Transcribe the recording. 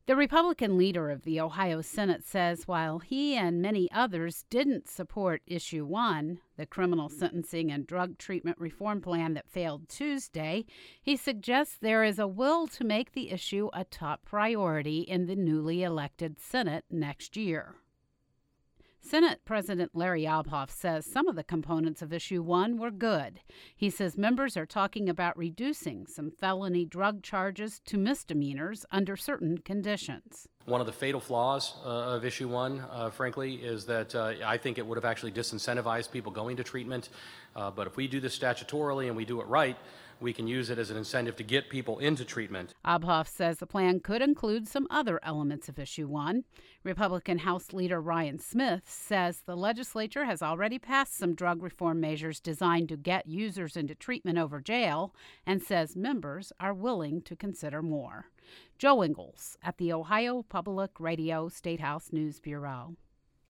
The Republican leader of the Ohio Senate says while he and many others didn't support Issue 1, the criminal sentencing and drug treatment reform plan that failed Tuesday, he suggests there is a will to make the issue a top priority in the newly elected Senate next year. Senate President Larry Obhoff says some of the components of Issue 1 were good. He says members are talking about reducing some felony drug charges to misdemeanors under certain conditions. One of the fatal flaws of Issue 1, frankly, is that I think it would have actually disincentivized people going to treatment. But if we do this statutorily and we do it right, we can use it as an incentive to get people into treatment. Obhoff says the plan could include some other elements of Issue 1. Republican House Leader Ryan Smith says the legislature has already passed some drug reform measures designed to get users into treatment over jail and says members are willing to consider more. Joe Ingles at the Ohio Public Radio State House News Bureau.